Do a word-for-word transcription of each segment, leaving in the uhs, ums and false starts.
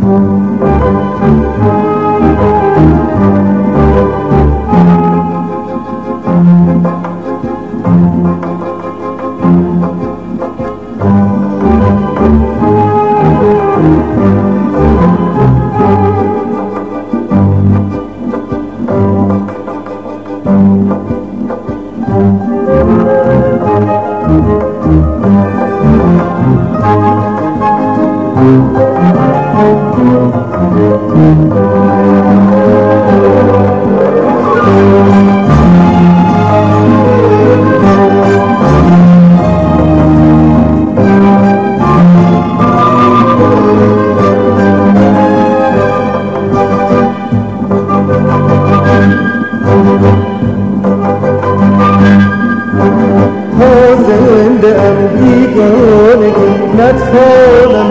نتوانم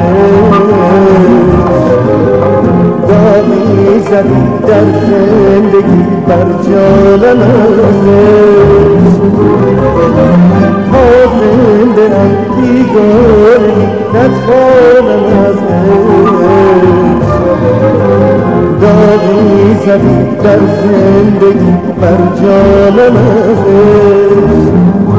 داغی زدی در زندگی بر جانم ازش تا زنده ام بیگانگی نتوانم ازش داغی زدی در زندگی بر جانم ازش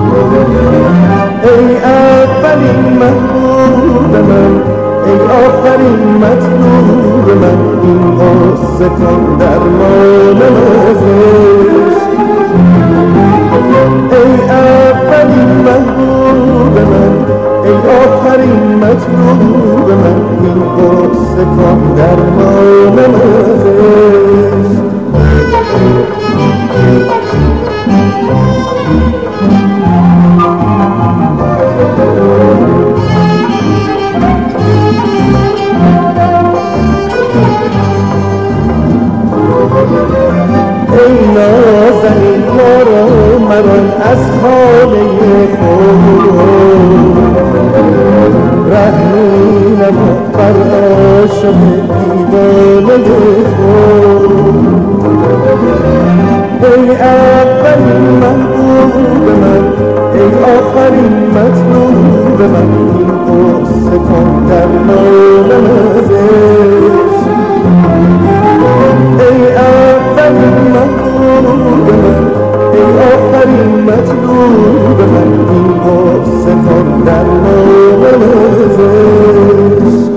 ای اولین محبوب من ای آخرین مطلوب من این غصه کن درمانم ازش ای اولین محبوب من ای آخرین مطلوب من این غصه کن درمانم ازش ای نازنین مارا مران از خانه خود رحمینم بر عاشق دیوانه خود ای اولین محبوب من ای آخرین مطلوب من این غصه کن درمانم ازش ای اولین محبوب من ای آخرین مطلوب من این غصه کن درمانم ازش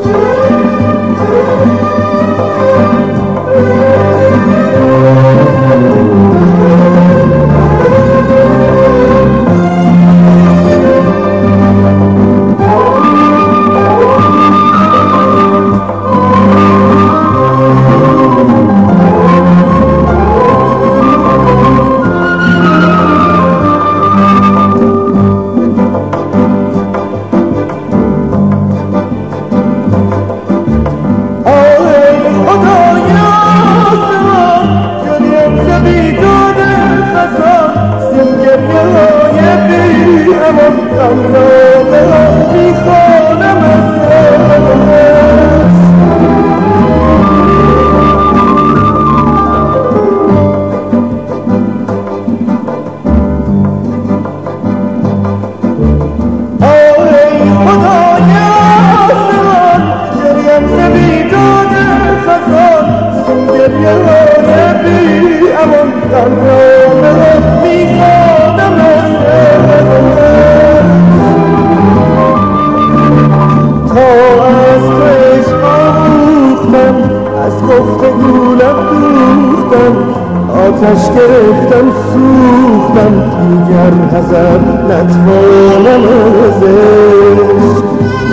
آتش گرفتم سوختم دیگر حذر نتوانم ازش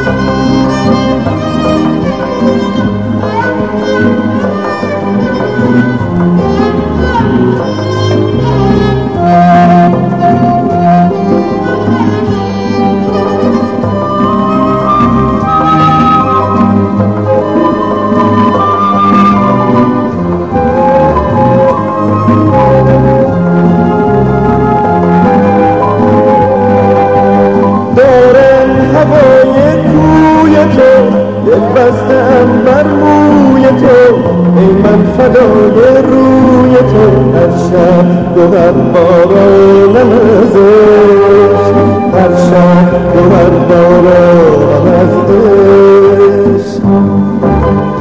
بستم بر موی تو ای من فدای روی تو هر شب گوهر بارانم ازش هر شب گوهر بارانم ازش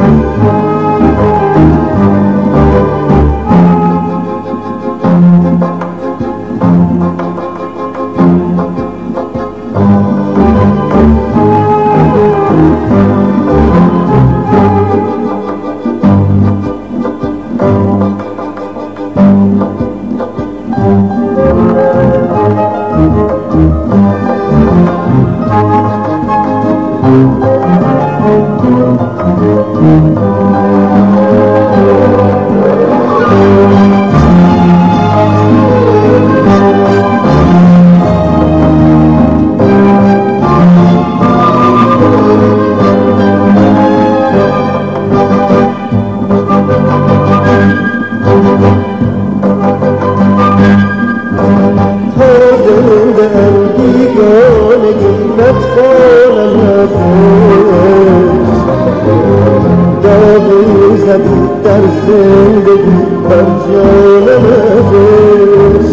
زدی در زندگی بر جانم ازش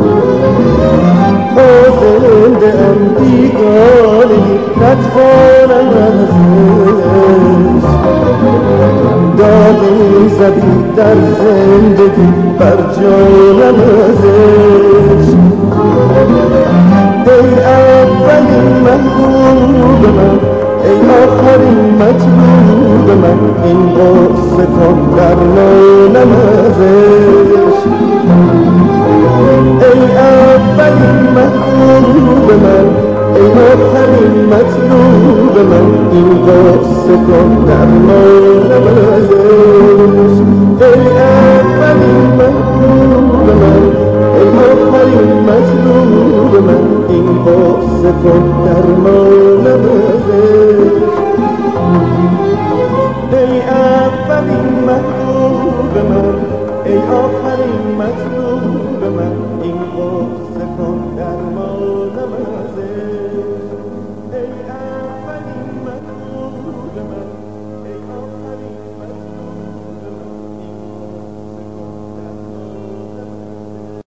تا زنده ام بیگانگی نتوانم ازش داغی زدی در زندگی بر جانم ازش ای اولین محبوب من ای آخرین مطلوب من این غصه کن درمانم ازش ای اولین محبوب من ای آخرین مطلوب من این غصه کن درمانم ازش ای اولین محبوب من ای آخرین مطلوب من این غصه کن درمانم ازش ای اولین محبوب من ای آخرین مطلوب